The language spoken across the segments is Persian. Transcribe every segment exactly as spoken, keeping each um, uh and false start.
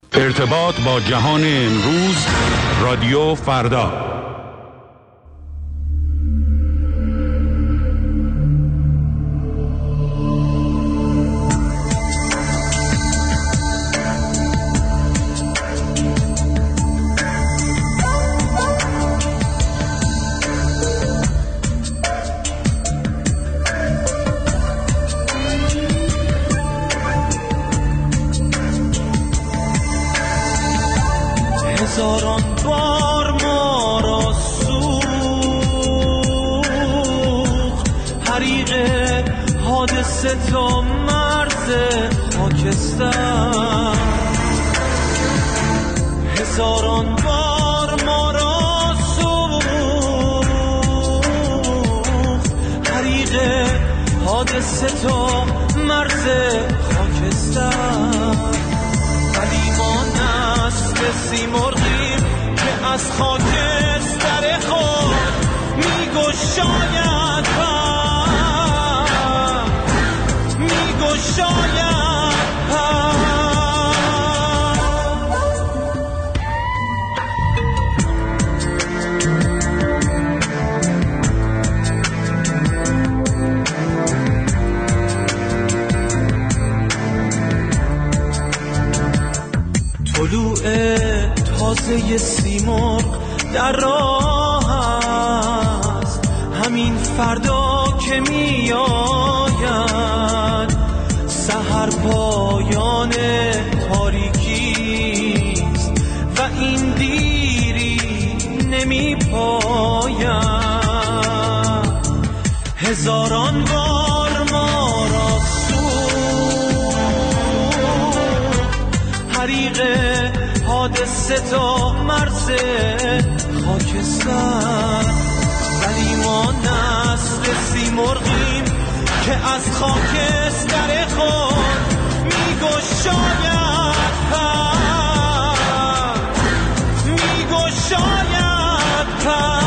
ارتباط با جهان امروز، رادیو فردا. هزاران بار ما را سوخت حریق حادثه تا مرز خاکستر. هزاران بار ما را سوخت حریق حادثه تا مرز خاکستر. ولی ما نسل سیمرغیم که از خاکستر خود میگشاید پر، میگشاید پر. طلوع تازه سیمرغ در راه است، همین فردا که می آید. سحر پایان تاریکیست و این دیری نمی پاید. هزاران بار ما را حریق حادثه تا مرز خاکستر. ولی ما نسل سیمرغیم که از خاکستر خود میگشاید پر، میگشاید پر.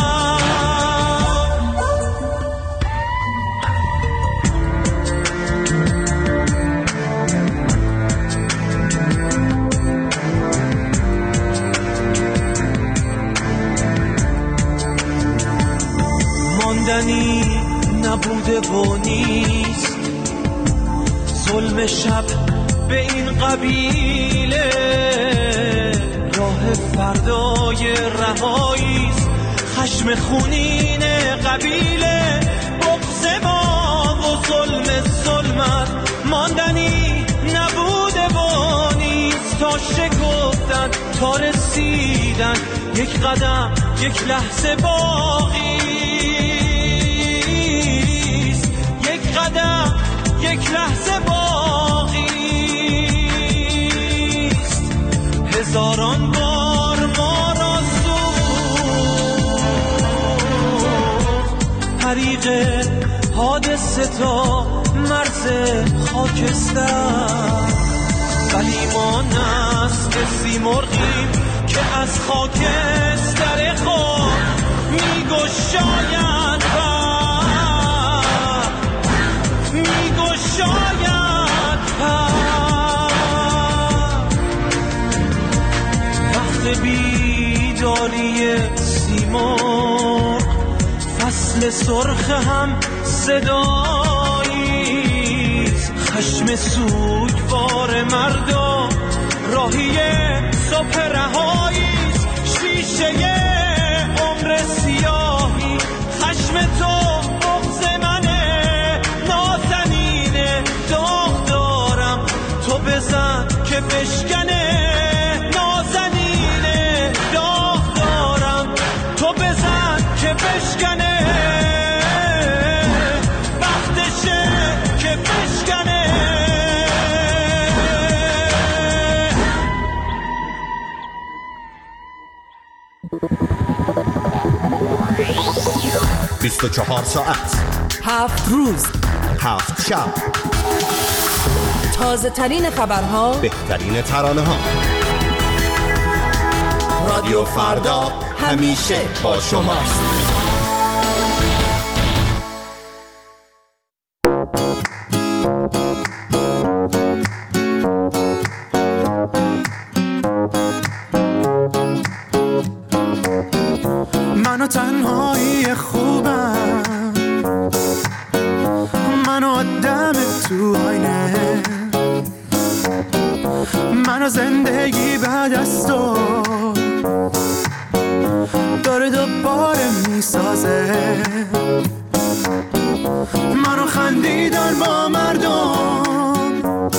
ماندنی نبوده و نیست ظلم شب به این قبیله. راه فردای رهاییست خشم خونین قبیله. بغض ما و ظلم ظلمت ماندنی نبوده و نیست. تا شکفتن تا رسیدن یک قدم یک لحظه باقی، یک قدم یک لحظه باقی است. هزاران بار ما را سوخت حریق حادثه تا مرز خاکستر. ولی ما نسل سیمرغیم که از خاکستر خود میگشاید پر، میگشاید پر. وقت بیداری سیمرغ فصل سرخ هم صداییست. خشم سوگوار مردم راهی صبح رهاییست. شیشه عمر سیاهی خشم تو بغض منه. نازنینه داغ دارم تو بزن که بشکنه. نازنینه داغ دارم تو بزن که بشکنه. وقتشه که بشکنه. بیست و چهار ساعت، هفت روز، هفت شب، تازه ترین خبرها، بهترین ترانه ها. رادیو فردا همیشه با شماست. منو زندگی بعد از تو داره دوباره میسازه، منو خندیدن با مردم،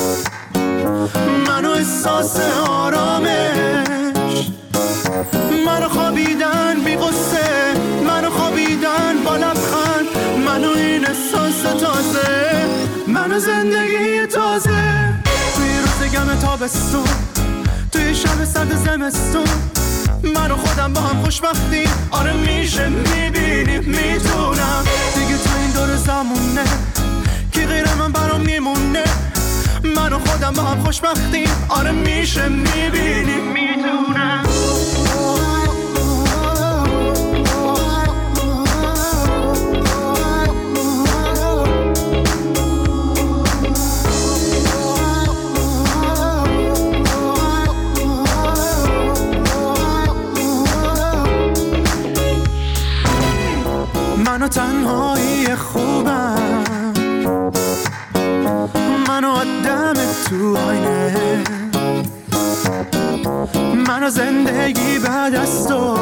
منو احساس آرامش، منو خوابیدن بی غصه، منو خوابیدن با لبخند، منو این احساس تازه، منو زندگی تازه. توی روز گم تابستون، توی شب سرد زمستون، من و خودم با هم خوشبختیم. آره میشه میبینیم میتونم دیگه تو این دور زمونه کی غیر من برام میمونه. من و خودم با هم خوشبختیم. آره میشه میبینیم میتونم. منو تنهایی خوبم، منو آدم تو آینه، منو زندگی بعد از تو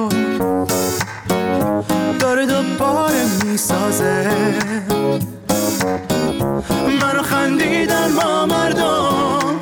داره دوباره میسازه، منو خندیدن با مردم،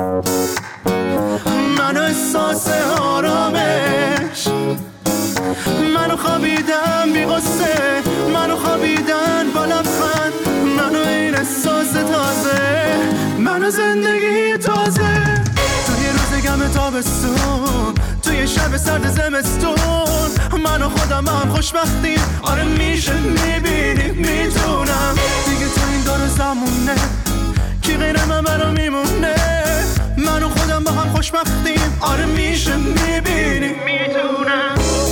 منو احساس آرامش، منو خوابیدن بی غصه، منو خوابیدن با لبخند، منو این احساس تازه، منو زندگی تازه. توی روز گم تابستون، توی شب سرد زمستون، منو خودم هم خوشبختیم. آره میشه میبینیم میتونم دیگه تو این دور زمونه کی غیر من برام میمونه. منو خودم با هم خوشبختیم. آره میشه میبینیم میتونم.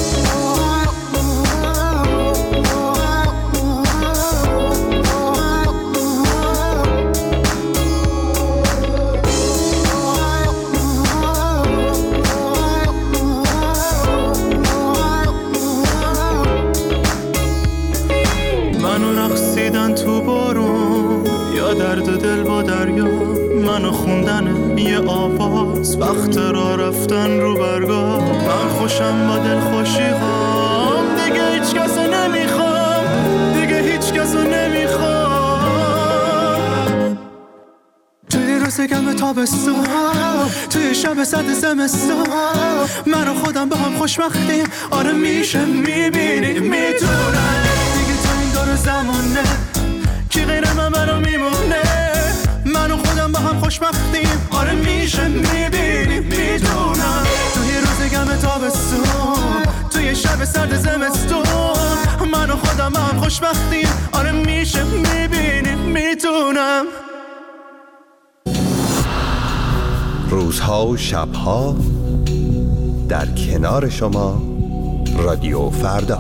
تو بارون یا درد دل با دریا، منو خوندن یه آواز وقت را رفتن رو برگاه. من خوشم با دل خوشی هام، دیگه هیچ کسو نمیخوام، دیگه هیچ کسو نمیخوام. توی روز گم تابستون، توی شب سرد زمستون، منو خودم با هم خوشبختیم. آره میشه میبینی میتونم دیگه تو این دور زمونه کی غیر من برام میمونه. منو خودم با هم خوشبختیم. آره میشه میبینیم میدونم توی روز گم تابستون، توی شب سرد زمستون، منو خودم با هم خوشبختیم. آره میشه میبینیم میتونم. روزها و شبها در کنار شما، رادیو فردا.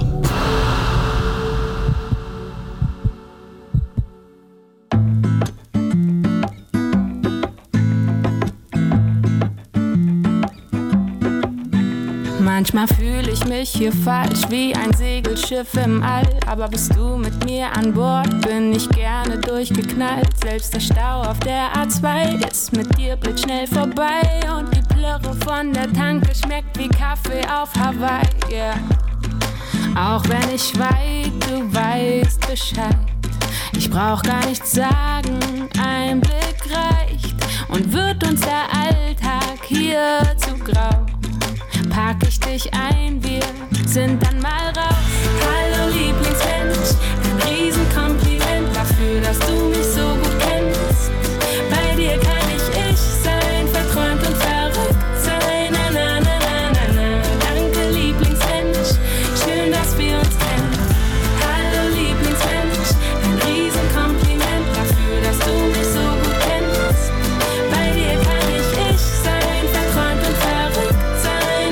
Manchmal fühle ich mich hier falsch wie ein Segelschiff im All. Aber bist du mit mir an Bord, bin ich gerne durchgeknallt. Selbst der Stau auf der A zwei ist mit dir blitzschnell vorbei. Und die Plörre von der Tanke schmeckt wie Kaffee auf Hawaii, yeah. Auch wenn ich weit, du weißt Bescheid. Ich brauch gar nichts sagen, ein Blick reicht. Und wird uns der Alltag hier zu grau, pack ich dich ein, wir sind dann mal raus. Hallo Lieblingsmensch, ein Riesenkompliment dafür, dass du mich so gut kennst. Bei dir kann ich ich sein, verträumt und verrückt sein. Na, na, na, na, na, na. Danke Lieblingsmensch, schön, dass wir uns kennen. Hallo Lieblingsmensch, ein Riesenkompliment dafür, dass du mich so gut kennst. Bei dir kann ich ich sein, verträumt und verrückt sein.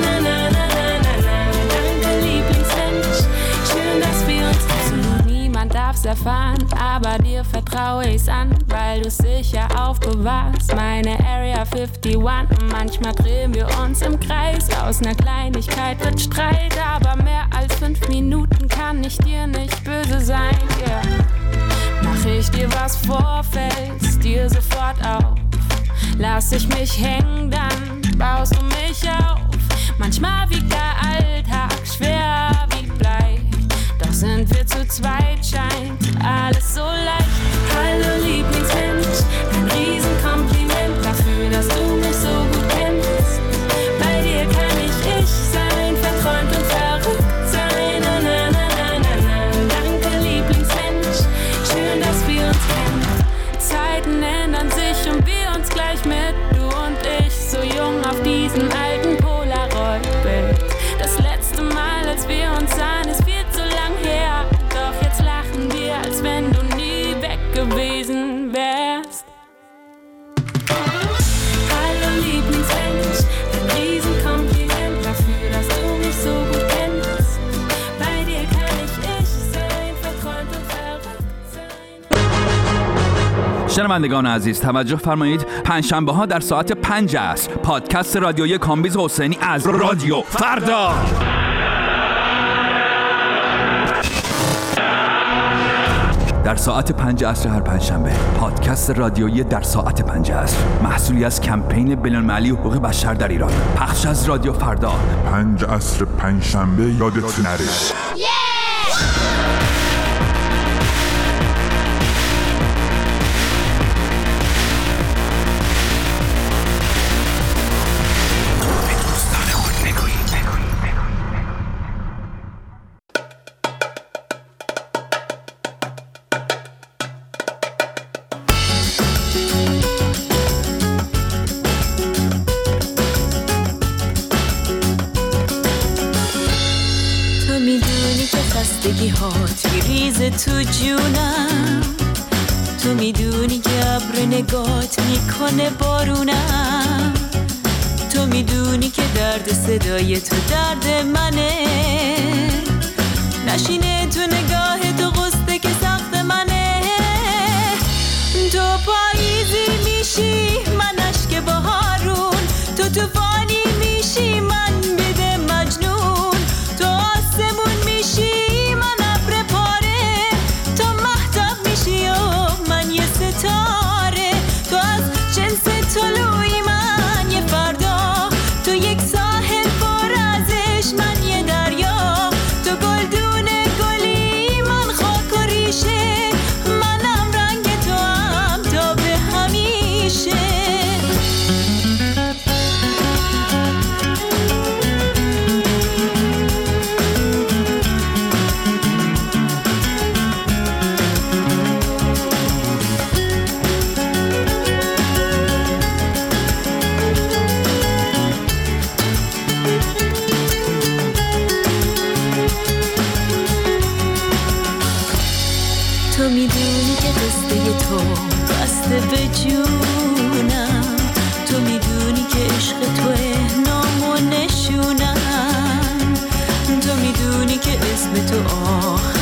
Darf's erfahren, aber dir vertraue ich's an, weil du's sicher aufbewahrst. Meine Area einundfünfzig und manchmal drehen wir uns im Kreis. Aus ner Kleinigkeit wird Streit, aber mehr als fünf Minuten kann ich dir nicht böse sein, yeah. Mach ich dir was vor, fällt's dir sofort auf. lass ich mich hängen, dann baust du mich auf. Manchmal wiegt der Alltag schwer wie Blei, doch sind wir zu zweit, scheint alles so leicht. Hallo Lieblingsmensch, ein Riesenkompliment dafür, dass du mich so gut kennst. Bei dir kann ich ich sein, verträumt und verrückt sein. Na, na, na, na, na, na. Danke Lieblingsmensch, schön, dass wir uns kennen. Zeiten ändern sich und wir uns gleich mit, du und ich, so jung auf diesem alten Polaroid-Bild. Das letzte Mal, als wir uns sahen, ist viel zu lang her, doch jetzt lachen wir, als wenn du nie weg gewesen wärst. Hallo Lieblingsmensch, ein Riesenkompliment dafür, dass du mich so gut kennst. Bei dir kann ich ich sein, verträumt und verrückt sein. شنوندگان عزیز توجه فرمایید، پنجشنبه ها در ساعت پنج است پادکست رادیویی کامبیز حسینی از رادیو فردا. در ساعت پنج عصر هر پنجشنبه پادکست رادیویی در ساعت پنج عصر، محصولی از کمپین بین‌المللی حقوق بشر در ایران، پخش از رادیو فردا. پنج عصر پنجشنبه یادت نره. تو جونم، تو میدونی که ابر نگات میکنه بارونم، تو میدونی که درد صدای تو درد منه، نشینه تو نگاه تو غصه که سخت منه، تو پاییزی میشی من اشک بهارون، تو طوفانی میشی من بده مجنون، تو آسمون میشی ستاره، تو از جنس طلوعی من یه فردا، تو یک ساحل پر از عشق من یه دریا، تو گلدون گلی من خاک و ریشه، منم رنگ تو هم تا به همیشه. تو میدونی که قصه تو بسته به جونم، تو میدونی که عشق توه نام و نشونم، تو میدونی که اسم تو آخر